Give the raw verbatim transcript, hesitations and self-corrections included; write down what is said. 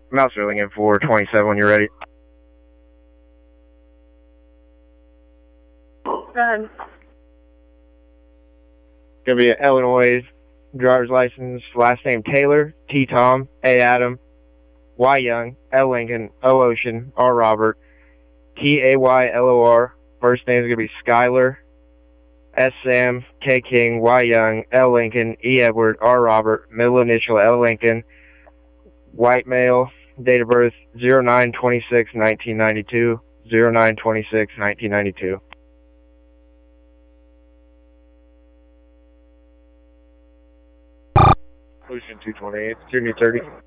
Mouse drilling in for twenty-seven when you're ready. Go ahead. Gonna be an Illinois driver's license, last name Taylor, T Tom, A Adam, Y Young, L Lincoln, O Ocean, R Robert, T A Y L O R. First name is gonna be Skyler, S Sam, K King, Y Young, L Lincoln, E Edward, R Robert, middle initial L Lincoln, white male, date of birth zero nine twenty-six nineteen ninety-two, zero nine twenty-six nineteen ninety-two. Ocean two twenty-eight, Junior thirty.